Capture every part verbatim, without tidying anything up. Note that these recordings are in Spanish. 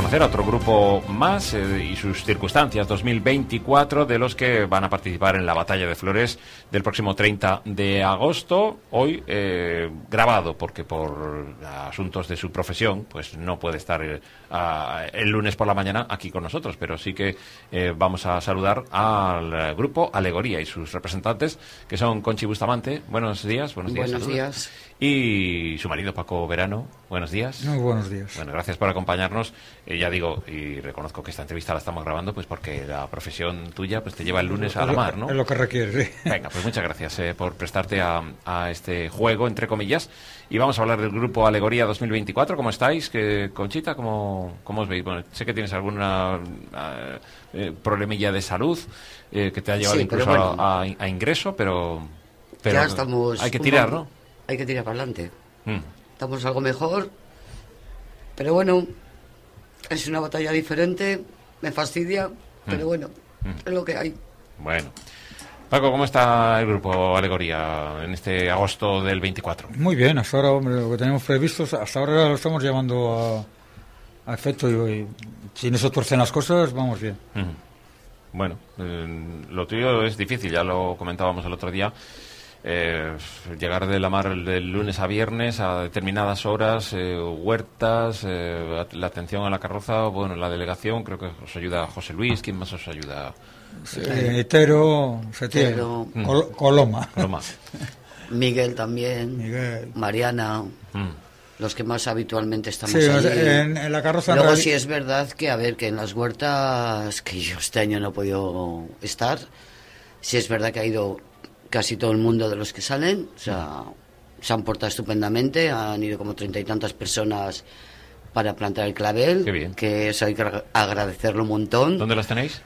conocer a otro grupo más eh, y sus circunstancias dos mil veinticuatro de los que van a participar en la Batalla de Flores del próximo treinta de agosto. Hoy eh, grabado porque por asuntos de su profesión pues no puede estar eh, a, el lunes por la mañana aquí con nosotros, pero sí que eh, vamos a saludar al grupo Alegoría y sus representantes, que son Conchi Bustamante. Buenos días. Buenos días. Buenos días. Y su marido Paco Verano. Buenos días. Muy buenos días. Bueno, gracias por acompañarnos. Eh, ya digo, y reconozco que esta entrevista la estamos grabando pues porque la profesión tuya pues te lleva el lunes a la mar, ¿no? Es lo que requiere, sí. Venga, pues muchas gracias eh, por prestarte a, a este juego, entre comillas. Y vamos a hablar del grupo Alegoría dos mil veinticuatro. ¿Cómo estáis? ¿Qué, Conchita, ¿cómo, cómo os veis? Bueno, sé que tienes alguna uh, eh, problemilla de salud eh, que te ha llevado sí, incluso bueno, a, a ingreso, pero, pero ya estamos, hay que tirar, un, ¿no? Hay que tirar para adelante. Mm. Estamos algo mejor, pero bueno, es una batalla diferente, me fastidia, mm. pero bueno, mm. es lo que hay. Bueno. Paco, ¿cómo está el grupo Alegoría en este agosto del veinticuatro? Muy bien, hasta ahora, hombre, lo que tenemos previsto, hasta ahora lo estamos llevando a, a efecto y, y si no se tuercen las cosas, vamos bien. Mm. Bueno, eh, lo tuyo es difícil, ya lo comentábamos el otro día. Eh, llegar de la mar del lunes a viernes a determinadas horas, eh, huertas, eh, la atención a la carroza, bueno, la delegación, creo que os ayuda José Luis. ¿Quién más os ayuda? Sí, Etero, Setién, mm. Col Coloma. Coloma. Miguel también, Miguel. Mariana, mm. los que más habitualmente estamos sí, allí. En, en la carroza. Luego sí es verdad que, a ver, que en las huertas, que yo este año no he podido estar, sí es verdad que ha ido casi todo el mundo de los que salen, o sea, se han portado estupendamente, han ido como treinta y tantas personas para plantar el clavel. Qué bien. Que eso hay que agradecerlo un montón. ¿Dónde las tenéis?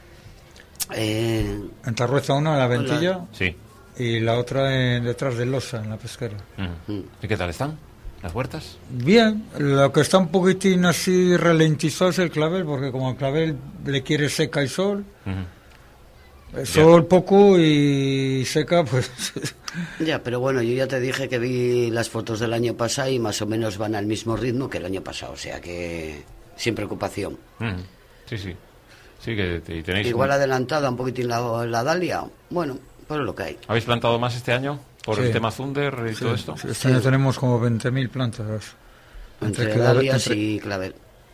Eh, en Tarrueza una, en la Ventilla, la... sí. Y la otra en, detrás de Losa, en la pesquera. Uh-huh. Mm. ¿Y qué tal están las huertas? Bien, lo que está un poquitín así ralentizado es el clavel, porque como el clavel le quiere seca y sol, uh-huh. sol ya. Poco y seca, pues... Ya, pero bueno, yo ya te dije que vi las fotos del año pasado y más o menos van al mismo ritmo que el año pasado, o sea que sin preocupación. Uh-huh. Sí, sí. Sí, que tenéis igual un... adelantada un poquitín la, la dalia, bueno, pues es lo que hay. ¿Habéis plantado más este año por sí. el tema Zunder y sí, todo esto? Sí, este sí. año tenemos como veinte mil plantas. Entre, entre dalias entre... y clavel.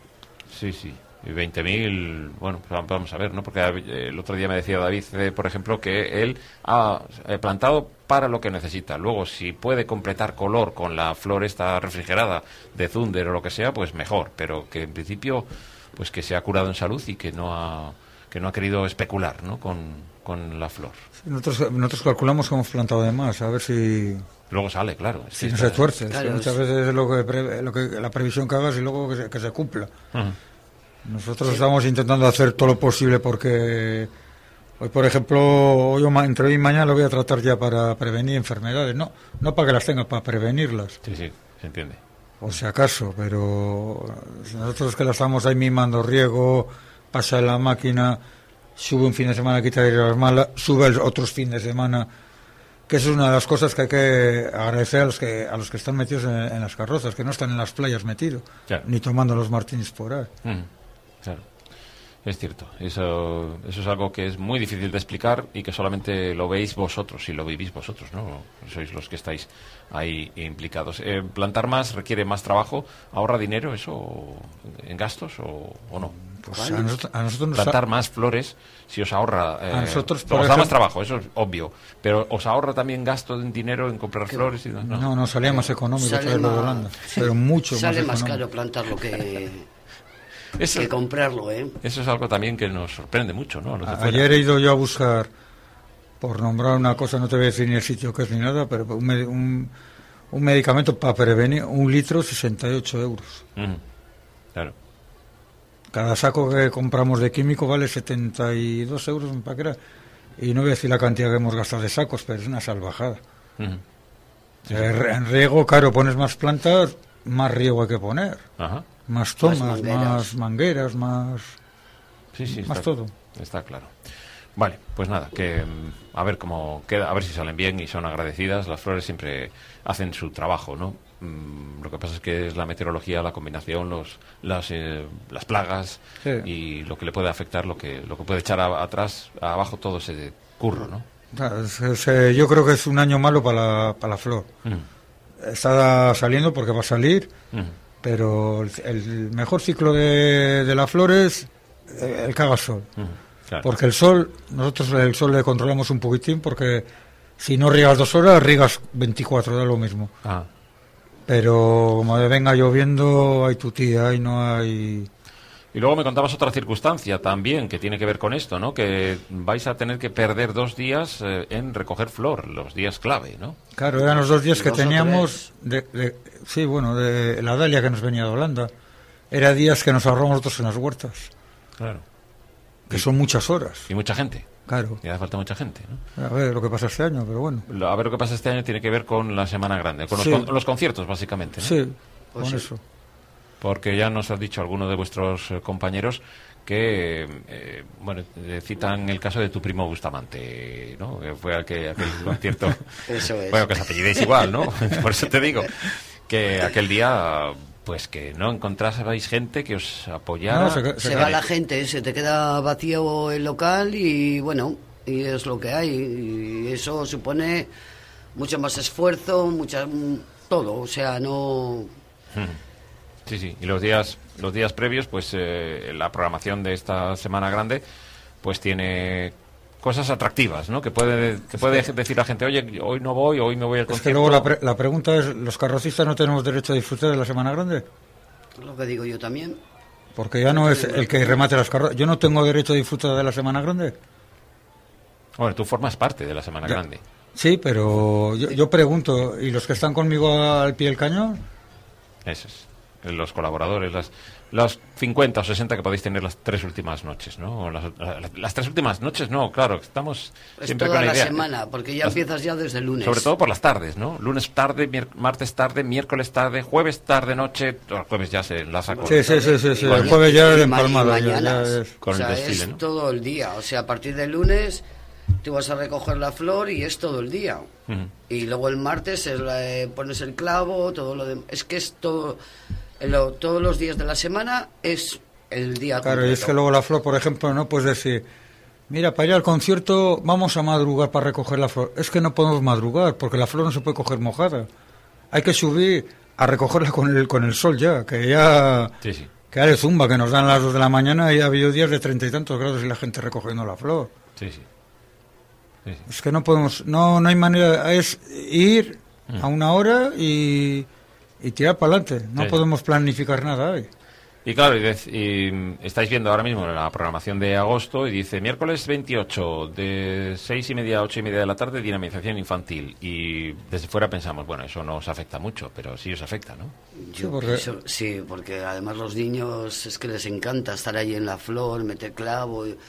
Sí, sí. Y veinte mil, bueno, pues vamos a ver, ¿no? Porque el otro día me decía David, por ejemplo, que él ha plantado para lo que necesita. Luego, si puede completar color con la flor esta refrigerada de Zunder o lo que sea, pues mejor. Pero que en principio... pues que se ha curado en salud y que no ha que no ha querido especular, ¿no? con, con la flor. Sí, nosotros nosotros calculamos que hemos plantado de más, a ver si luego sale, claro. Si no se tuerce, claro, es muchas veces es lo que, pre, lo que la previsión que hagas y luego que se, que se cumpla. Uh-huh. Nosotros sí. estamos intentando hacer todo lo posible porque hoy, por ejemplo, hoy entre hoy y mañana lo voy a tratar ya para prevenir enfermedades, no no para que las tenga, para prevenirlas. Sí, sí, se entiende. Por si acaso, pero nosotros que la estamos ahí mimando, riego, pasa la máquina, sube un fin de semana, quita las malas, sube otros fines de semana, que eso es una de las cosas que hay que agradecer a los que a los que están metidos en, en las carrozas, que no están en las playas metidos, claro. Ni tomando los martinis por ahí. Mm, claro. Es cierto, eso eso es algo que es muy difícil de explicar y que solamente lo veis vosotros y lo vivís vosotros, ¿no? Sois los que estáis ahí implicados. Eh, ¿Plantar más requiere más trabajo? ¿Ahorra dinero eso en gastos o, o no? Pues a nosotros, a nosotros nos plantar ha... más flores, si os ahorra... Eh, a nosotros, os por da ejemplo... más trabajo, eso es obvio, pero ¿os ahorra también gasto en dinero en comprar ¿Qué? flores? Y no, no, no, no salía más económico traerlo más... de Holanda, sí. Pero mucho sale más Sale más caro plantarlo que... Eso, que comprarlo, ¿eh? Eso es algo también que nos sorprende mucho, ¿no? A, ayer he ido yo a buscar, por nombrar una cosa, no te voy a decir ni el sitio que es ni nada, pero un, un, un medicamento para prevenir, un litro, sesenta y ocho euros. Uh-huh. Claro. Cada saco que compramos de químico vale setenta y dos euros, me parece. Y no voy a decir la cantidad que hemos gastado de sacos, pero es una salvajada. Uh-huh. Sí, eh, sí. En riego, claro, pones más plantas, más riego hay que poner. Ajá. Más tomas, más mangueras, más, mangueras, más, sí, sí, más está, todo. Está claro. Vale, pues nada, que a ver cómo queda, a ver si salen bien y son agradecidas. Las flores siempre hacen su trabajo, ¿no? Mm, lo que pasa es que es la meteorología, la combinación, los, las, eh, las plagas Sí. y lo que le puede afectar, lo que, lo que puede echar a- atrás, abajo todo ese curro, ¿no? O sea, es- es, eh, yo creo que es un año malo para la, para la flor. Mm. Está saliendo porque va a salir, Mm. pero el, el mejor ciclo de, de la flor es eh, el que haga sol. Mm. Claro. Porque el sol, nosotros el sol le controlamos un poquitín, porque si no riegas dos horas, riegas veinticuatro, da lo mismo. Ah. Pero como venga lloviendo, hay tutía y no hay... Y luego me contabas otra circunstancia también que tiene que ver con esto, ¿no? Que vais a tener que perder dos días eh, en recoger flor, los días clave, ¿no? Claro, eran los dos días que Dos o teníamos, de, de- sí, bueno, de la dalia que nos venía de Holanda. Era días que nos ahorramos nosotros en las huertas, Claro. que son muchas horas, Y mucha gente. claro. Y hace falta mucha gente, ¿no? A ver lo que pasa este año, pero bueno. Lo- A ver lo que pasa este año tiene que ver con la Semana Grande, con los, Sí. con- los conciertos, básicamente, ¿no? Sí, Pues con sí. eso. Porque ya nos ha dicho alguno de vuestros eh, compañeros que, eh, bueno, eh, citan el caso de tu primo Bustamante, ¿no? Que fue aquel, aquel concierto. Eso es. Bueno, que os apellidéis igual, ¿no? Por eso te digo que aquel día, pues que no encontrasais gente que os apoyara. No, se- Se va la gente, se te queda vacío el local y bueno, y es lo que hay. Y eso supone mucho más esfuerzo, mucha, todo, o sea, no... Sí, sí. Y los días, los días previos, pues eh, la programación de esta Semana Grande, pues tiene cosas atractivas, ¿no? Que puede, que puede decir la gente, oye, hoy no voy, hoy me voy al Es que concierto. luego la, pre- la pregunta es, ¿los carrocistas no tenemos derecho a disfrutar de la Semana Grande? Lo que digo yo también. Porque ya no es el que remate las carrozas. ¿Yo no tengo derecho a disfrutar de la Semana Grande? Bueno, tú formas parte de la Semana Ya. Grande. Sí, pero yo, yo pregunto, ¿y los que están conmigo al pie del cañón? Eso es. Los colaboradores, las, las cincuenta o sesenta que podéis tener las tres últimas noches, ¿no? O Las, las, las tres últimas noches, no, claro, estamos Es siempre toda con la la idea. semana, porque ya Las- empiezas ya desde el lunes. Sobre todo por las tardes, ¿no? Lunes tarde, mier- martes tarde, miércoles tarde, jueves tarde, noche. El jueves ya se enlaza con, Sí, sí, sí, sí, sí. Y El maña- jueves ya y de ma- y empalmada. ya- mañanas. ya es- con o sea, el desfile, es ¿no? todo el día. O sea, a partir del lunes tú vas a recoger la flor y es todo el día. Ujú. Y luego el martes es la- eh, pones el clavo, todo lo demás. Es que es todo... lo- todos los días de la semana es el día Claro, y completo. es que luego la flor, por ejemplo, no puedes decir, mira, para ir al concierto vamos a madrugar para recoger la flor. Es que no podemos madrugar, porque la flor no se puede coger mojada. Hay que subir a recogerla con el, con el sol ya, que ya... Sí, sí. Que ya de zumba, que nos dan las dos de la mañana y ha habido días de treinta y tantos grados y la gente recogiendo la flor. Sí, sí. Sí, sí. Es que no podemos, no, no hay manera, es ir a una hora y, y tirar para adelante. No Sí. podemos planificar nada hoy. Y claro, y, dec- y, mm, estáis viendo ahora mismo la programación de agosto y dice miércoles veintiocho de seis y media a ocho y media de la tarde dinamización infantil. Y desde fuera pensamos, bueno, eso no os afecta mucho, pero sí os afecta, ¿no? Yo Sí, porque- pienso- sí, porque además los niños es que les encanta estar ahí en la flor, meter clavo. y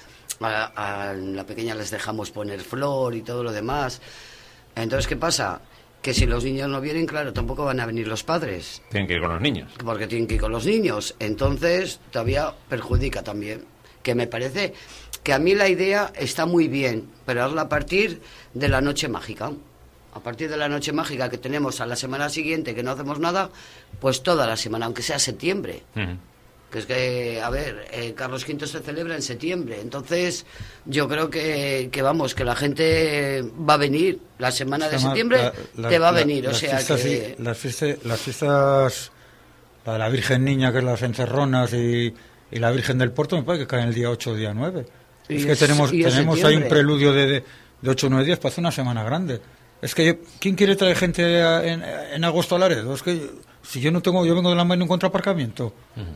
a, a la pequeña les dejamos poner flor y todo lo demás. Entonces, ¿qué pasa? Que si los niños no vienen, claro, tampoco van a venir los padres, Tienen que ir con los niños. porque tienen que ir con los niños. Entonces, todavía perjudica también. Que me parece que a mí la idea está muy bien, pero hazla a partir de la noche mágica. A partir de la noche mágica que tenemos a la semana siguiente, que no hacemos nada, pues toda la semana, aunque sea septiembre. Ujú. Que es que, a ver, eh, Carlos quinto se celebra en septiembre. Entonces, yo creo que, que, vamos, que la gente va a venir. La semana de Además, septiembre la- la- te va a la- venir. O las sea fiestas, que... sí, las, fiestas, las fiestas, la de la Virgen Niña, que es las encerronas, y, y la Virgen del Puerto, me parece que cae el día ocho o día nueve. Y Es que es- tenemos, y es tenemos ahí septiembre. un preludio de, de, de ocho o nueve días para hacer una semana grande. Es que, yo- ¿quién quiere traer gente a- en, en agosto a Laredo? Es que yo- si yo no tengo, yo vengo de la mano y no encuentro aparcamiento.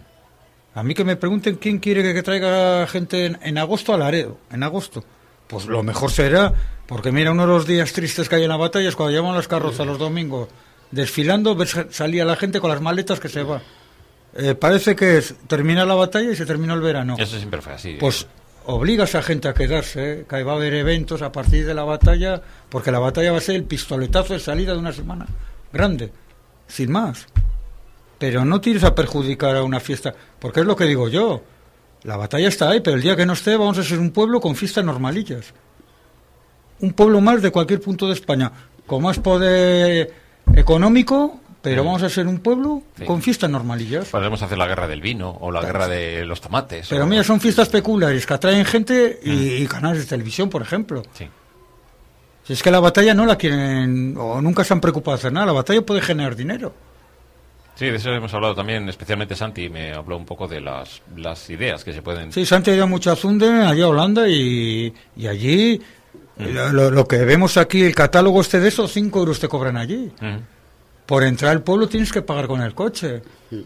A mí que me pregunten quién quiere que, que traiga gente en, en agosto a Laredo, en agosto. Pues lo mejor será, porque mira, uno de los días tristes que hay en la batalla es cuando llevan las carrozas los domingos desfilando, ves salir a la gente con las maletas que se va. Eh, parece que es, termina la batalla y se terminó el verano. Eso siempre fue así. Pues obliga a esa gente a quedarse, ¿eh? Que va a haber eventos a partir de la batalla, porque la batalla va a ser el pistoletazo de salida de una semana grande, sin más. Pero no tires a perjudicar a una fiesta, porque es lo que digo yo. La batalla está ahí, pero el día que no esté vamos a ser un pueblo con fiestas normalillas. Un pueblo más de cualquier punto de España, con más poder económico, pero Mm. vamos a ser un pueblo Sí. con fiestas normalillas. Podemos hacer la guerra del vino o la guerra de los tomates. Pero o... mira, son fiestas peculiares que atraen gente y, mm. y canales de televisión, por ejemplo. Sí. Si es que la batalla no la quieren, o nunca se han preocupado de hacer nada, la batalla puede generar dinero. Sí, de eso hemos hablado también, especialmente Santi me habló un poco de las, las ideas que se pueden... Sí, Santi ha ido mucho a Zunde, allá a Holanda, y, y allí, mm. lo, lo, lo que vemos aquí, el catálogo este de esos, cinco euros te cobran allí. Mm. Por entrar al pueblo tienes que pagar con el coche. Mm.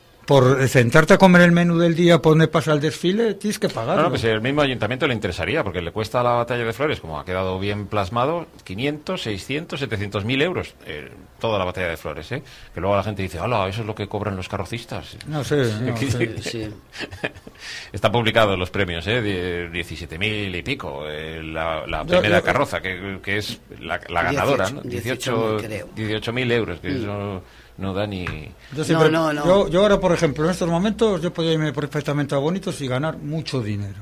Por sentarte a comer el menú del día, por donde pasa el desfile, tienes que pagar. No, no, pues el mismo ayuntamiento le interesaría, porque le cuesta a la batalla de Flores, como ha quedado bien plasmado, quinientos, seiscientos, setecientos mil euros, eh, toda la batalla de Flores, ¿eh? Que luego la gente dice, hola, eso es lo que cobran los carrocistas. No sé, no, sí, sí. Están publicados los premios, ¿eh? diecisiete mil y pico, eh, la, la primera yo, yo, carroza, que, que es la, la ganadora, dieciocho, ¿no? dieciocho mil euros, que mm. eso... No da ni... Yo, siempre, no, no, no. Yo, yo ahora, por ejemplo, en estos momentos, yo podría irme perfectamente a Bonitos y ganar mucho dinero.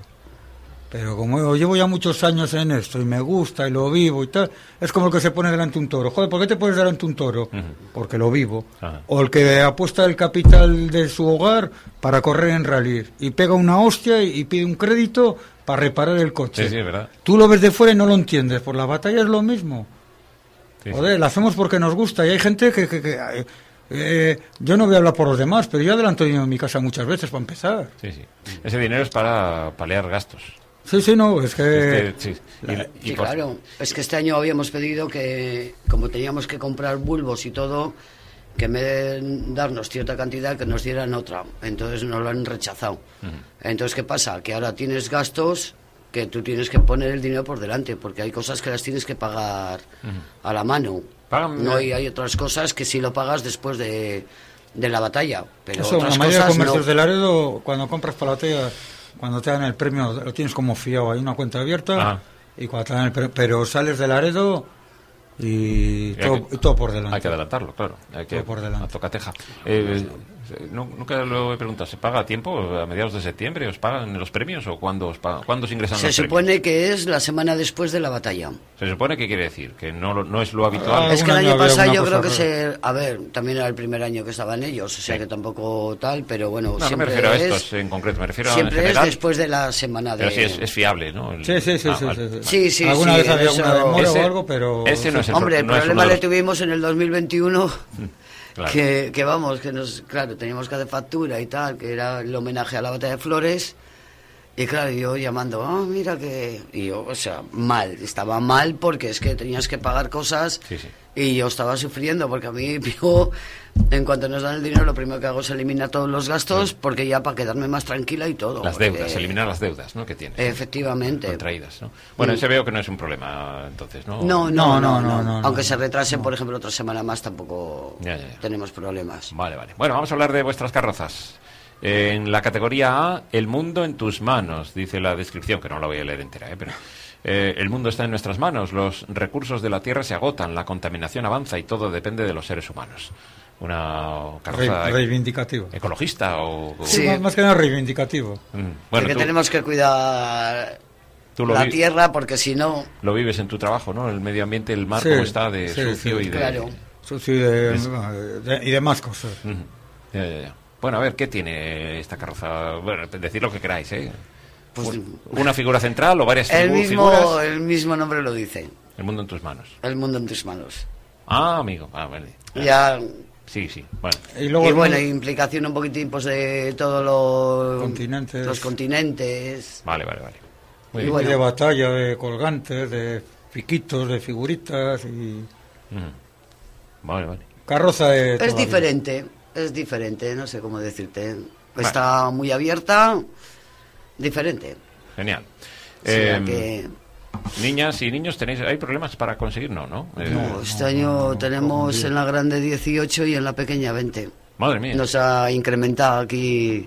Pero como llevo ya muchos años en esto y me gusta y lo vivo y tal, es como el que se pone delante un toro. Joder, ¿por qué te pones delante un toro? Uh-huh. Porque lo vivo. Uh-huh. O el que apuesta el capital de su hogar para correr en rally y pega una hostia y, y pide un crédito para reparar el coche. Sí, sí, es verdad. Tú lo ves de fuera y no lo entiendes. Por la batalla es lo mismo. Sí, Joder, sí. La hacemos porque nos gusta y hay gente que... que, que eh, eh, yo no voy a hablar por los demás, pero yo adelanto dinero en mi casa muchas veces para empezar. Sí, sí. Ese dinero es para paliar gastos. Sí, sí, no, es que... Este, sí, la, y, y sí por... claro, es que este año habíamos pedido que, como teníamos que comprar bulbos y todo, que en vez de darnos cierta cantidad, que nos dieran otra. Entonces nos lo han rechazado. Uh-huh. Entonces, ¿qué pasa? Que ahora tienes gastos... que tú tienes que poner el dinero por delante, porque hay cosas que las tienes que pagar uh-huh. a la mano. Págame. No, y hay otras cosas que sí lo pagas después de, de la batalla. Pero eso, otras la mayoría cosas de comercios no. de Laredo, cuando compras para la batalla, cuando te dan el premio, lo tienes como fiado, hay una cuenta abierta, uh-huh. y cuando te dan el premio, pero sales de Laredo y, y, todo, que, y todo por delante. Hay que adelantarlo, claro. Hay que, todo por delante. A tocateja. Eh, No, nunca lo he preguntado, ¿se paga a tiempo? ¿A mediados de septiembre os pagan los premios o cuándo os pagan? ¿Cuándo se ingresan se los premios? Se supone que es la semana después de la batalla. ¿Se supone qué quiere decir? ¿Que no, no es lo habitual? Ah, es que el año pasado yo creo que se... A ver, también era el primer año que estaban ellos, o sea sí. que tampoco tal, pero bueno, no, siempre no me refiero es, a estos en concreto, me refiero siempre a en general, es después de la semana de... Pero sí, es, es fiable, ¿no? El... Sí, sí, sí. Ah, sí, vale. sí, sí. sí, sí Alguna sí, vez había eso... alguna demora ese, o algo, pero... Ese no es el Hombre, el no problema es le tuvimos en el dos mil veintiuno... Claro. Que, que vamos, que nos, claro, teníamos que hacer factura y tal, que era el homenaje a la batalla de Flores, y claro, yo llamando, ah, oh, mira que... Y yo, o sea, mal, estaba mal porque es que tenías que pagar cosas, sí, sí. Y yo estaba sufriendo porque a mí, yo, en cuanto nos dan el dinero, lo primero que hago es eliminar todos los gastos, sí. Porque ya para quedarme más tranquila y todo. Las porque, deudas, eliminar las deudas, ¿no? Que tienes. Efectivamente. Contraídas, ¿no? Bueno, mm. ese veo que no es un problema, entonces, ¿no? No, no, no, no. no, no, no no Aunque no, se retrasen, no. por ejemplo, otra semana más, tampoco ya, ya, ya. tenemos problemas. Vale, vale. Bueno, vamos a hablar de vuestras carrozas. En la categoría A, el mundo en tus manos, dice la descripción, que no la voy a leer entera, ¿eh? Pero... Eh, el mundo está en nuestras manos, los recursos de la tierra se agotan, la contaminación avanza y todo depende de los seres humanos. Una carroza Re reivindicativo. ecologista o... o... Sí, más, más que nada reivindicativo. Mm. Bueno, porque tú, tenemos que cuidar tú lo la tierra porque si no... Lo vives en tu trabajo, ¿no? El medio ambiente, el mar, sí, como está de sí, sucio sí, y de... Claro. Sucio y de, de, de, y demás cosas. Uh-huh. ya, ya, ya. Bueno, a ver, ¿qué tiene esta carroza? Bueno, decid lo que queráis, ¿eh? Pues, ¿una figura central o varias el figu mismo, figuras? El mismo nombre lo dice. El mundo en tus manos. El mundo en tus manos. Ah, amigo. Ah, vale. Ya... Sí, sí. Bueno. Y, luego y bueno, mundo... implicación un poquitín pues, de todos los continentes. Los continentes. Vale, vale, vale. Muy y bueno. De batalla, de colgantes, de piquitos, de figuritas y... Mm. Vale, vale. Carroza de... Es diferente, es diferente, no sé cómo decirte. Vale. Está muy abierta... Diferente. Genial. O sea eh, que... Niñas y niños, tenéis ¿hay problemas para conseguir? No, ¿no? Eh, no este año no, no, tenemos no, en la grande dieciocho y en la pequeña veinte. Madre mía. Nos ha incrementado aquí...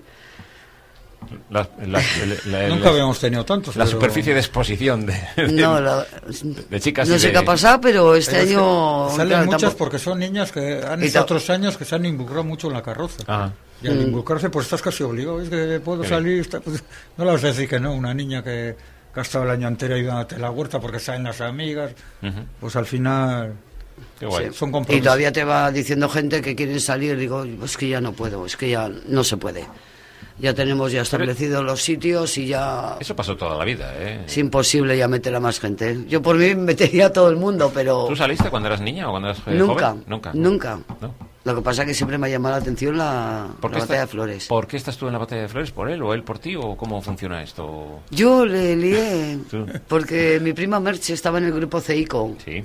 La, la, la, la, Nunca la, habíamos tenido tantos. La pero... superficie de exposición de, de, no, la, de chicas. No sé de... qué ha pasado, pero este pero año... Salen claro, muchas tampoco... porque son niñas que han estado otros años que se han involucrado mucho en la carroza. Ajá. Y al mm. involucrarse, pues estás casi obligado. Es que puedo ¿Qué salir. Está, pues, no le vas a decir que no. Una niña que, que ha estado el año entero ayudándote en la huerta porque salen las amigas, uh-huh. pues al final. Qué guay. Sí. Son compromisos. Y todavía te va diciendo gente que quieren salir, digo, es que ya no puedo, es que ya no se puede. Ya tenemos ya establecidos los sitios y ya... Eso pasó toda la vida, ¿eh? Es imposible ya meter a más gente. Yo por mí metería a todo el mundo, pero... ¿Tú saliste cuando eras niña o cuando eras eh, Nunca, joven? Nunca. nunca. ¿No? Lo que pasa es que siempre me ha llamado la atención la, ¿Por la qué batalla está- de Flores. ¿Por qué estás tú en la batalla de Flores? ¿Por él o él por ti? ¿O cómo funciona esto? Yo le lié, ¿Tú? porque mi prima Merche estaba en el grupo CEICO. Sí.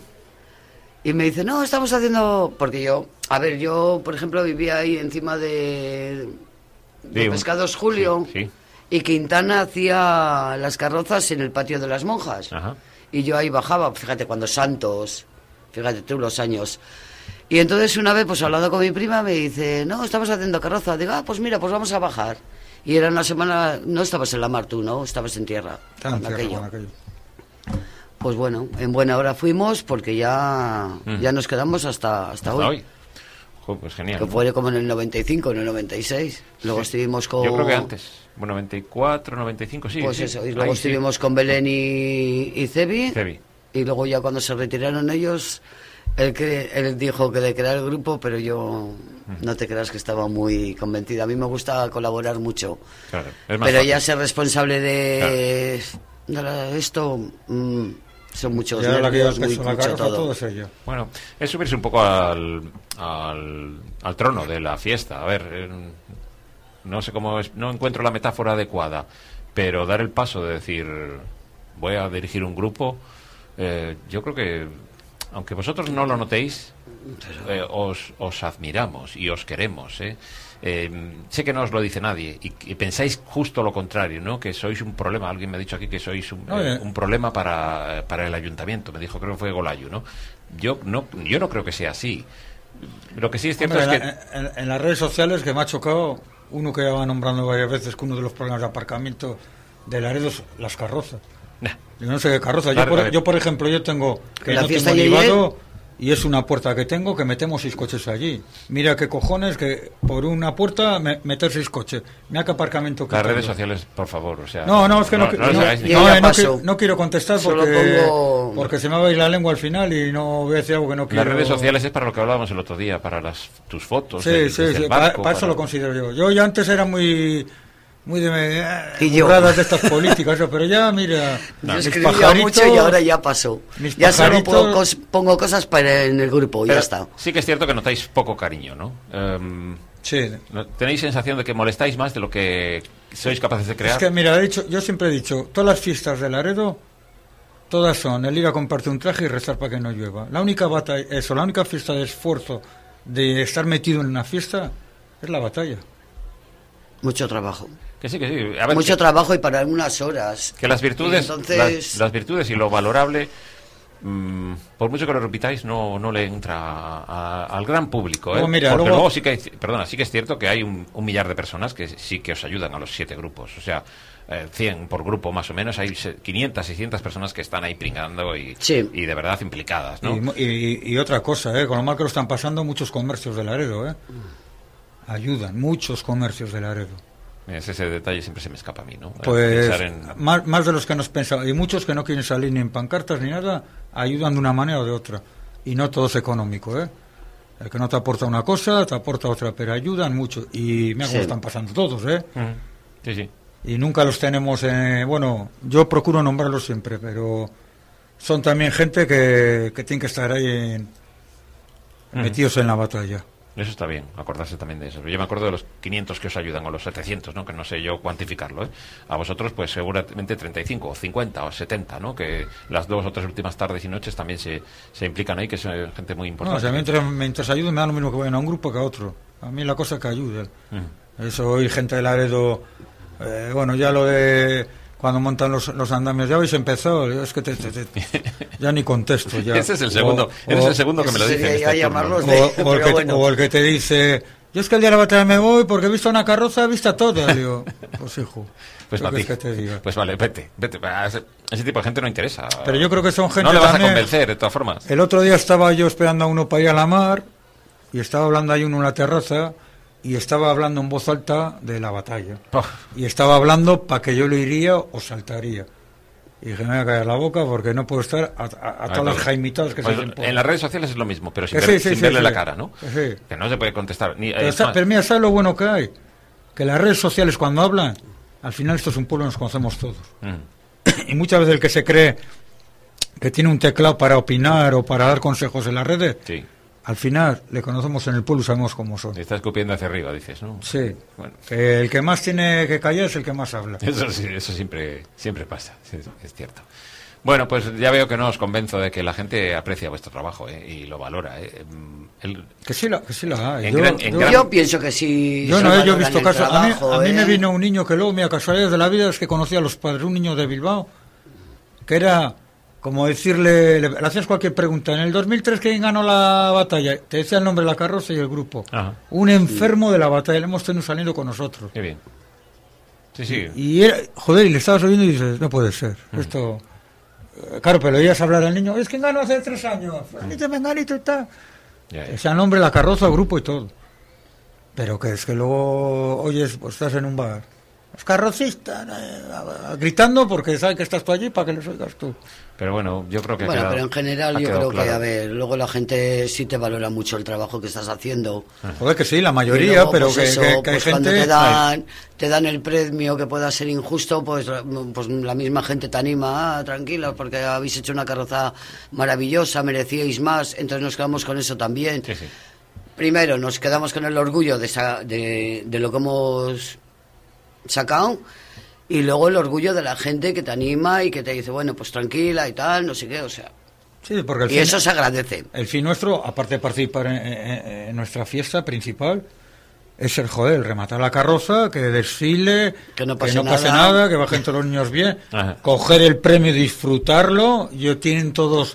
Y me dice, no, estamos haciendo... Porque yo, a ver, yo, por ejemplo, vivía ahí encima de, de Sí, un- Pescados Julio. Sí, sí. Y Quintana hacía las carrozas en el patio de las monjas. Ajá. Y yo ahí bajaba, fíjate, cuando Santos, fíjate tú los años. Y entonces una vez, pues hablando con mi prima, me dice, no, estamos haciendo carroza. Digo, ah, pues mira, pues vamos a bajar. Y era una semana, no estabas en la mar tú, ¿no? Estabas en tierra. Estaba en con tierra aquello. con aquello. Pues bueno, en buena hora fuimos porque ya, Mm. ya nos quedamos hasta, hasta, Hasta hoy. hoy. Jo, pues genial. Que ¿no? fue como en el noventa y cinco, en el noventa y seis. Luego Sí. estuvimos con... Yo creo que antes. Bueno, noventa y cuatro, noventa y cinco, sí. Pues sí. eso, y luego Ahí sí. estuvimos con Belén y, y Cebi. Cebi. Y luego ya cuando se retiraron ellos, él, que, él dijo que de crear el grupo, pero yo no te creas que estaba muy convencida. A mí me gusta colaborar mucho. Claro, es más Pero fácil. ya ser responsable de, de la- esto, mm, son muchos Y ahora la que lleva nervios, el muy, peso, la mucho carroza, todo. todo es ella. Bueno, es subirse un poco al, al, al trono de la fiesta. A ver, eh, no sé cómo es, no encuentro la metáfora adecuada, pero dar el paso de decir, voy a dirigir un grupo, eh, yo creo que, aunque vosotros no lo notéis, eh, os, os admiramos y os queremos, ¿eh? Eh, sé que no os lo dice nadie y, y pensáis justo lo contrario, ¿no? Que sois un problema. Alguien me ha dicho aquí que sois un, No, eh, eh. un problema para, para el ayuntamiento. Me dijo, creo que fue Golayu, ¿no? Yo no, yo no creo que sea así. Lo que sí es cierto Hombre, es en, que... la- en- en las redes sociales que me ha chocado, uno que ya va nombrando varias veces que uno de los problemas de aparcamiento de Laredo es las carrozas. Nah. Yo no sé qué carroza. Claro, Yo, a por, ver. yo, por ejemplo, yo tengo que La no fiesta tengo de ni ayer- vado y es una puerta que tengo que metemos seis coches allí. Mira qué cojones que por una puerta me- meter seis coches. Mira qué aparcamiento que Las tengo. redes sociales, por favor, o sea... No, no, es que no, no, no, les no, hagáis ni yo no, ya eh, no paso. qui- no quiero contestar Solo porque, pongo- porque se me va a ir la lengua al final y no voy a decir algo que no quiero. Las redes sociales es para lo que hablábamos el otro día, para las tus fotos. Sí, el- sí, desde sí, el para, barco, para eso para- lo considero yo. Yo ya antes era muy muy de eh, Y yo. burradas de estas políticas, eso, pero ya, mira, Yo mis escribía pajaritos- mucho y ahora ya pasó. mis Ya solo pajaritos- pongo, cos- pongo cosas para en el grupo, Pero ya está. sí que es cierto que notáis poco cariño, ¿no? Em, Sí. ¿no- ¿Tenéis sensación de que molestáis más de lo que sois capaces de crear? Es que, mira, he dicho, yo siempre he dicho, todas las fiestas de Laredo, todas son el ir a comprarte un traje y rezar para que no llueva. La única batalla, eso, la única fiesta de esfuerzo de estar metido en una fiesta es la batalla. Mucho trabajo. Que sí, que sí. A ver, Mucho que, trabajo y para algunas horas. que las virtudes, Y entonces, las, las virtudes y lo valorable, mm, por mucho que lo repitáis, no, no le entra a- a- al gran público, ¿eh? Luego, mira, Porque luego- luego sí que hay, perdona, sí que es cierto que hay un, un millar de personas que sí que os ayudan a los siete grupos, o sea, eh, cien por grupo más o menos, hay se- quinientas, seiscientas personas que están ahí pringando y, Sí. y de verdad implicadas, ¿no? Y, mu- y- y otra cosa, ¿eh? Con lo mal que lo están pasando muchos comercios de Laredo, ¿eh? Ayudan, muchos comercios de Laredo. Es ese detalle siempre se me escapa a mí, ¿no? Pues Pensar en- más, más de los que nos pensamos, y muchos que no quieren salir ni en pancartas ni nada, ayudan de una manera o de otra. Y no todo es económico, ¿eh? El que no te aporta una cosa, te aporta otra, pero ayudan mucho. Y mira cómo Sí. están pasando todos, ¿eh? Ujú. Sí, sí. Y nunca los tenemos, eh, bueno, yo procuro nombrarlos siempre, pero son también gente que, que tiene que estar ahí en- Ujú. metidos en la batalla. Eso está bien, acordarse también de eso. Yo me acuerdo de los quinientos que os ayudan, o los setecientos, ¿no? Que no sé yo cuantificarlo, ¿eh? A vosotros, pues seguramente treinta y cinco, o cincuenta, o setenta, ¿no? Que las dos o tres últimas tardes y noches también se, se implican ahí, que es eh, gente muy No, o importante. sea, mientras, mientras ayuden me da lo mismo que vayan a un grupo que a otro. A mí la cosa es que ayuden. Ujú. Eso, hoy gente de Laredo, eh, bueno, ya lo de cuando montan los, los andamios, ya habéis empezado, es que te, te- te- ya ni contesto. Ya. Ese es el segundo, O- ese es o- el segundo que me lo ese dice en sería este ya turno. llamarlos O, de- o el pero que te, bueno. o el que te dice, yo es que el día de la batalla me voy porque he visto una carroza, he visto toda. Digo, pues hijo, Pues ¿qué para ti. quieres que te diga? Pues vale, vete, vete. A Ese, ese tipo de gente no interesa. Pero yo creo que son gente No le vas también- a convencer, de todas formas. El otro día estaba yo esperando a uno para ir a la mar y estaba hablando ahí uno en la terraza y estaba hablando en voz alta de la batalla. Oh, Y estaba hablando para que yo lo iría o saltaría. Y dije, me voy a callar la boca porque no puedo estar a, a, a Ah, todas las claro. jaimitadas que Pues se hacen. en las redes sociales es lo mismo, pero sin, Que ver- sí, sí, sin sí, verle sí. la cara, ¿no? Que sí. Que no se puede contestar. Ni, Pero, es está- más- pero mira, ¿sabes lo bueno que hay? Que las redes sociales cuando hablan, al final esto es un pueblo, nos conocemos todos. Mm. Y muchas veces el que se cree que tiene un teclado para opinar o para dar consejos en las redes, Sí, al final le conocemos en el pueblo y sabemos cómo son. está escupiendo hacia arriba, dices, ¿no? Sí, Bueno. que el que más tiene que callar es el que más habla. Eso sí, eso siempre, siempre pasa, sí, es cierto. Bueno, pues ya veo que no os convenzo de que la gente aprecia vuestro trabajo, ¿eh? Y lo valora, ¿eh? El- Que sí la, que sí la hay. En Yo, gran- yo- en gran- Yo pienso que sí. yo se no yo he valoran visto el casos. A mí, trabajo, a mí me ¿eh? vino un niño que luego, mira, casualidades de la vida es que conocía a los padres, un niño de Bilbao, que era como decirle, le, le hacías cualquier pregunta. En el dos mil tres, ¿quién ganó la batalla? Te decía el nombre de la carroza y el grupo. Ajá. Un enfermo de la batalla, le hemos tenido saliendo con nosotros. Qué bien. Sí, sí. Y era, joder, y le estabas oyendo y dices, no puede ser. Esto. eh, Claro, pero oías hablar al niño, es que ganó hace tres años, Fulanito, Menganito y tal. Ya, ya. O sea, nombre, la carroza, el grupo y todo. Pero que es que luego oyes, pues estás en un bar. Los carrocistas, eh, gritando porque saben que estás tú allí para que les oigas tú. Pero bueno, yo creo que ha Bueno, quedado- pero en general ha yo quedado creo que, claro. a ver, luego la gente sí te valora mucho el trabajo que estás haciendo. Joder, que sí, la Y mayoría, luego, pero pues que, eso, que- que pues hay cuando gente. te dan, te dan el premio que pueda ser injusto, pues, pues la misma gente te anima, ah, tranquilos, porque habéis hecho una carroza maravillosa, merecíais más, entonces nos quedamos con eso también. Sí, sí. Primero, nos quedamos con el orgullo de, esa- de, de lo que hemos sacado, y luego el orgullo de la gente que te anima y que te dice, bueno, pues tranquila y tal, no sé qué, o sea. Sí, porque el Y fin, eso se agradece. el fin nuestro, aparte de participar en, en- en nuestra fiesta principal, es el joder, el rematar la carroza, que desfile, Que no pase pase nada. nada, que bajen todos los niños bien, Ajá. coger el premio y disfrutarlo. Yo tienen todos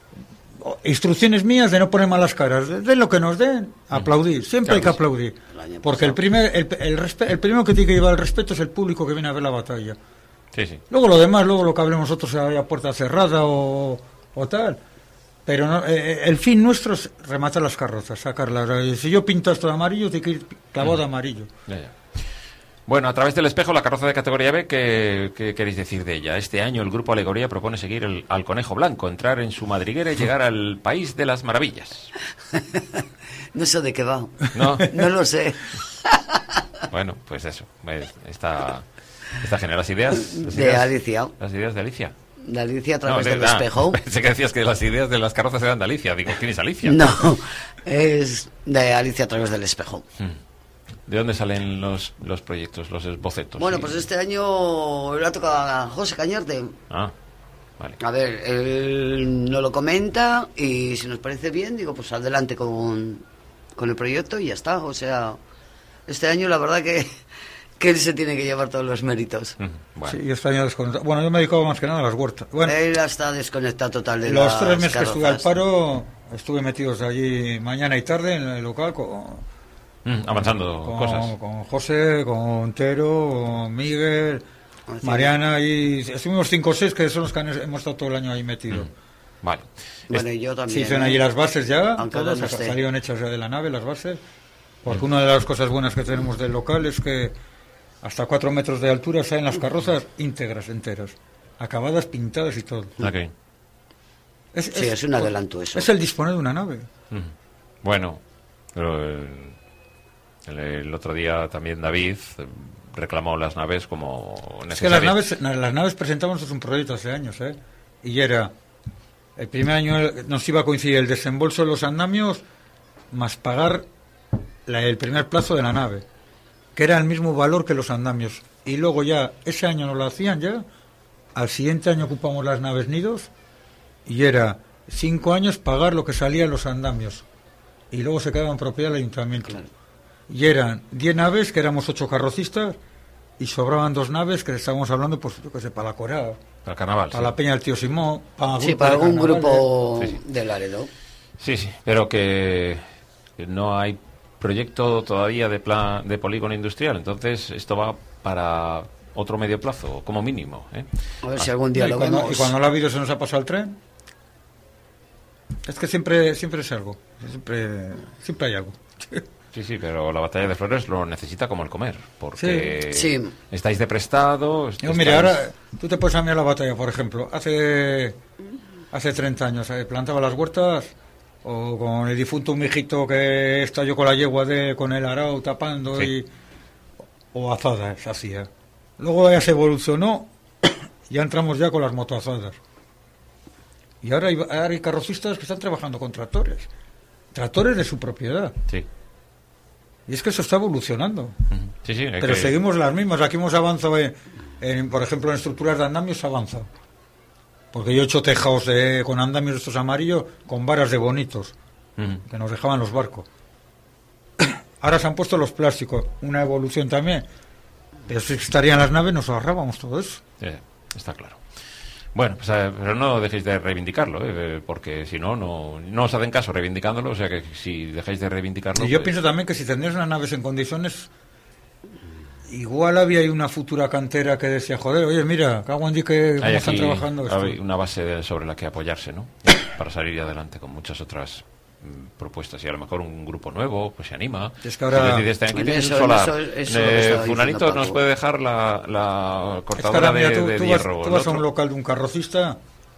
instrucciones mías de no poner malas caras, de, de lo que nos den, aplaudir, siempre Claro hay que que sí. aplaudir, El año porque el pasado. primer, el, el, respe- el primero que tiene que llevar el respeto es el público que viene a ver la batalla. Sí, sí. Luego lo demás, luego lo que hablemos nosotros a puerta cerrada o, o tal. Pero no, eh, el fin nuestro es rematar las carrozas, sacarlas. Eh, Si yo pinto esto de amarillo, tiene que ir clavado de amarillo. Ya, ya. Bueno, a través del espejo, la carroza de categoría B, ¿qué, qué queréis decir de ella? Este año el Grupo Alegoría propone seguir el- al Conejo Blanco, entrar en su madriguera y llegar al País de las Maravillas. No sé de qué va. ¿No? No lo sé. Bueno, pues eso. es- Esta, esta genera las ideas. Las De ideas- Alicia. Las ideas de Alicia. De Alicia a través No, del de- ah, espejo. Pensé que decías que las ideas de las carrozas eran de Alicia. Digo, ¿quién es Alicia? No, es de Alicia a través del espejo. ¿De dónde salen los, los proyectos, los bocetos? Bueno, Sí. pues este año le ha tocado a José Cañarte. Ah, vale. A ver, él nos lo comenta y si nos parece bien, digo, pues adelante con, con el proyecto y ya está. O sea, este año la verdad que, que él se tiene que llevar todos los méritos. Mm, Bueno. Sí, y este año desconectado. Bueno, yo me he dedicado más que nada a las huertas. Bueno, Él está desconectado total de los las tres meses que estuve al carrozas. paro, estuve metidos allí mañana y tarde en el local con, Mm, avanzando con, cosas. con José, con Tero, con Miguel, Ah, sí. Mariana, y estuvimos cinco o seis que son los que han- hemos estado todo el año ahí metidos. Vale. Bueno, y yo Se también. hicieron ¿eh? allí las bases ya, Aunque todas, no esté. salieron hechas ya de la nave las bases, porque una de las cosas buenas que tenemos del local es que hasta cuatro metros de altura salen las carrozas íntegras, enteras, acabadas, pintadas y todo. Ok. Es, Sí, es un adelanto eso. Es el disponer de una nave. Mm. Bueno, pero el, el- el otro día también David eh, reclamó las naves como Es que las necesarias. naves, las naves presentamos un proyecto hace años, ¿eh? Y era, el primer año nos iba a coincidir el desembolso de los andamios más pagar la- el primer plazo de la nave, que era el mismo valor que los andamios. Y luego ya, ese año nos lo hacían ya, al siguiente año ocupamos las naves nidos y era cinco años pagar lo que salía en los andamios. Y luego se quedaba en propiedad del ayuntamiento. Claro. Y eran diez naves, que éramos ocho carrocistas, y sobraban dos naves que estábamos hablando, pues yo qué sé, para la Corea, Para el carnaval. para sí. la Peña del Tío Simón, para, Sí, grupos para de algún carnavales. grupo Sí, sí. de Laredo. Sí, sí, pero que, que no hay proyecto todavía de plan de polígono industrial, entonces esto va para otro medio plazo, como mínimo. ¿eh? A ver Ah, si algún día y, lo cuando, vemos. y cuando lo ha habido se nos ha pasado el tren. Es que siempre siempre es algo. Siempre, siempre hay algo. Sí, sí, pero la batalla de Flores lo necesita como el comer, porque Sí. Sí. estáis de prestado. Yo, estáis... mira, ahora tú te puedes a mirar la batalla, por ejemplo, hace hace treinta años eh, plantaba las huertas o con el difunto mijito que estalló con la yegua de con el arao tapando Sí. y o azadas hacía. Luego ya se evolucionó, ya entramos ya con las motoazadas. Y ahora hay, ahora hay carrocistas que están trabajando con tractores, tractores de su propiedad. Sí. Y es que eso está evolucionando. Sí, sí, Pero que... seguimos las mismas. Aquí hemos avanzado, en, en, por ejemplo, en estructuras de andamios avanza. Porque yo he hecho tejados de, con andamios estos amarillos con varas de bonitos, Uh-huh. que nos dejaban los barcos. Ahora se han puesto los plásticos, una evolución también. Pero si estarían las naves nos ahorrábamos todo eso. Sí, está claro. Bueno, pues, eh, pero no dejéis de reivindicarlo, ¿eh? Porque si no, no no os hacen caso reivindicándolo, o sea que si dejáis de reivindicarlo... Y yo pues... pienso también que si tendrías unas naves en condiciones, igual había ahí una futura cantera que decía, joder, oye, mira, cago en Dios que cómo Hay están aquí trabajando esto. hay una base de- sobre la que apoyarse, ¿no? Para salir adelante con muchas otras mm, propuestas y a lo mejor un grupo nuevo pues se anima. Es que ahora- Si decides, aquí En tienes eso- un solar. en eso- eso es lo que Eh, estaba diciendo Fulanito nos Paco. puede dejar la, la Es que cortadora ahora, mira, de, tú, de tú vas, hierro. tú el vas a un otro. local de un carrocista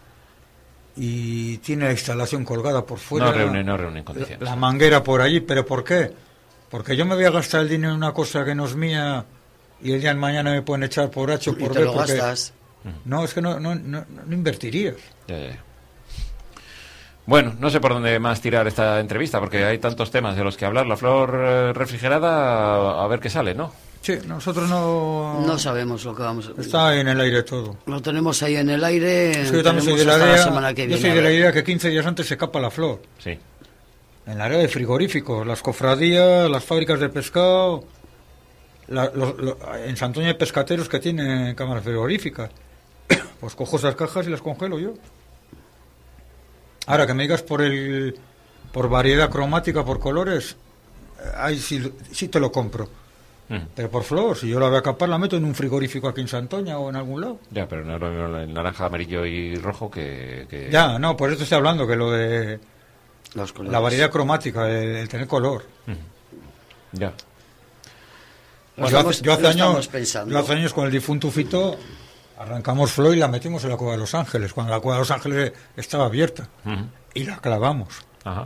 y tiene la instalación colgada por fuera. No reúne, no reúne condiciones. La manguera por allí, ¿pero por qué? Porque yo me voy a gastar el dinero en una cosa que no es mía y el día de mañana me pueden echar por H o Y por te B. lo porque- gastas. No, es que no, no, no, no invertirías. Ya, ya, ya. Bueno, no sé por dónde más tirar esta entrevista, porque hay tantos temas de los que hablar. La flor eh, refrigerada, a ver qué sale, ¿no? Sí, nosotros no... No sabemos lo que vamos a... Está en el aire todo. Lo tenemos ahí en el aire. Es que yo también soy de tenemos la hasta idea, semana que yo viene, soy a de la ver. idea que quince días antes se capa la flor. Sí. En la área de frigoríficos, las cofradías, las fábricas de pescado, la- los- lo- en Santoña hay pescateros que tienen cámaras frigoríficas. Pues cojo esas cajas y las congelo yo. Ahora que me digas por el por variedad cromática, por colores, eh, ahí sí, sí te lo compro. Mm. Pero por flor, si yo la voy a capar, la meto en un frigorífico aquí en Santoña o en algún lado. Ya, pero no es lo mismo el naranja, amarillo y rojo que... que... Ya, no, por eso estoy hablando, que lo de Los colores. la variedad cromática, el, el tener color. Ya. Lo yo, estamos- hace, yo hace lo años, estamos pensando. yo hace años con el difunto Fito arrancamos flor y la metimos en la Cueva de Los Ángeles, cuando la Cueva de Los Ángeles estaba abierta, Ujú. y la clavamos. Ajá.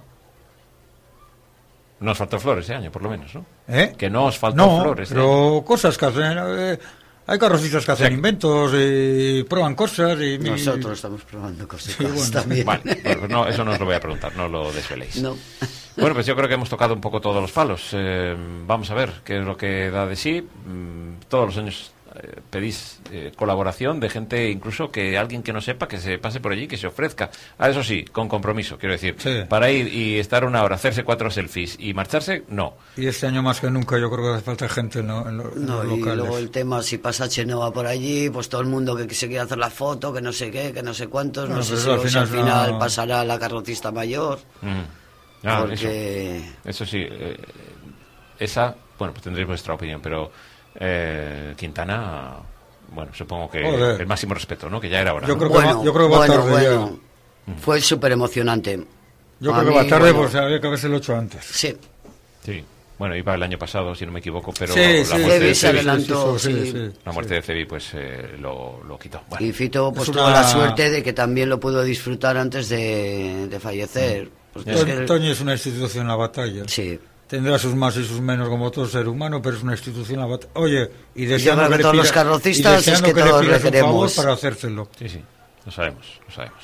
Nos faltó flores ese año, por lo menos, ¿no? ¿Eh? Que no os faltó No, flores. ¿eh? pero cosas que hacen... eh, hay carrocistas que hacen Sí. inventos y prueban cosas y... Nosotros estamos probando cosas Sí, bueno. también. Vale, pues no, eso no os lo voy a preguntar, no lo desveléis. No. Bueno, pues yo creo que hemos tocado un poco todos los palos. Eh, vamos a ver qué es lo que da de sí. Mm, todos los años eh, pedís eh, colaboración de gente, incluso que alguien que no sepa, que se pase por allí, que se ofrezca. Ah, eso sí, con compromiso, quiero decir. Sí. Para ir y estar una hora, hacerse cuatro selfies y marcharse, no. Y este año más que nunca yo creo que hace falta gente en, lo- en lo- en No, los y locales. luego el tema, si pasa Chenoa por allí, pues todo el mundo que se quiere hacer la foto, que no sé qué, que no sé cuántos, no, Bueno, sé pero si, eso al o si final al es final una- pasará la carrocista mayor, Mm. Ah, porque... eso, eso sí, eh, esa, bueno, pues tendréis vuestra opinión, pero eh, Quintana, bueno, supongo que Joder. el máximo respeto, ¿no? Que ya era hora. Yo ¿no? creo que Bueno, va- yo creo que va bueno, tarde bueno, ya. fue súper emocionante. Yo A creo que va mí, tarde, bueno, pues había que haberse lo hecho antes. Sí, Sí, bueno, iba el año pasado, si no me equivoco, pero Sí, la, sí, muerte Cebi de se Cebi, adelantó, sí, sí. sí. la muerte de Cebi, pues eh, lo, lo quitó. Bueno, y Fito pues Es tuvo una- la suerte de que también lo pudo disfrutar antes de, de fallecer. Porque es Toño, que- Toño es una institución en la batalla. sí. Tendrá sus más y sus menos como todo ser humano, pero es una institución en la batalla. Oye, y yo deseando creo que le todos los pida- carrocistas y es deseando que le todos le pidas un queremos. favor para hacérselo. sí, sí, lo sabemos, lo sabemos.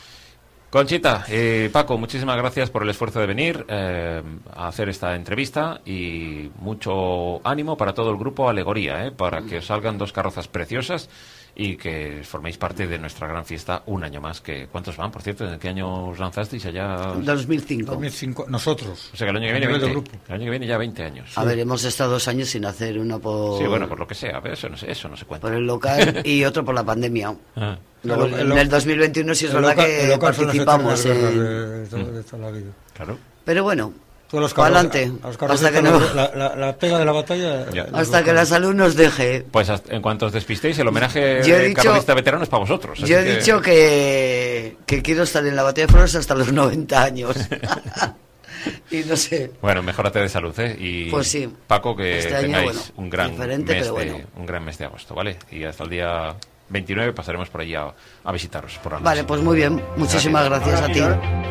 Conchita, eh, Paco, muchísimas gracias por el esfuerzo de venir eh, a hacer esta entrevista y mucho ánimo para todo el grupo Alegoría, eh, para que os salgan dos carrozas preciosas y que forméis parte de nuestra gran fiesta un año más. Que ¿cuántos van, por cierto? ¿En qué año os lanzasteis allá? dos mil cinco. dos mil cinco, nosotros. O sea que el año que a viene nivel de veinte. grupo. El año que viene ya veinte años. A ver, hemos estado dos años sin hacer uno por, Sí, bueno, por lo que sea, pero eso no se, eso no se cuenta. por el local y otro por la pandemia. Ah. Luego, El- el en lo- el dos mil veintiuno sí es El verdad local- el que local son las participamos eternas en... guerras de, de toda- de toda la vida. Claro. Pero bueno, Todos los para carros- adelante, a los carros hasta que, están no, la, la, la pega de la batalla. Ya. los hasta que la locales. salud nos deje. Pues hasta- en cuanto os despistéis, el homenaje Yo he de dicho- carrocista veterano es para vosotros. así Yo he que- dicho que, que quiero estar en la batalla de flores hasta los noventa años. y no sé. Bueno, mejórate de salud, ¿eh? Y pues sí. Paco, que este año, tengáis bueno, un gran mes pero de, bueno. un gran mes de agosto, ¿vale? Y hasta el día veintinueve pasaremos por allí a, a visitaros. Por la vale, noche. pues muy bien. Muchísimas gracias, gracias a ti.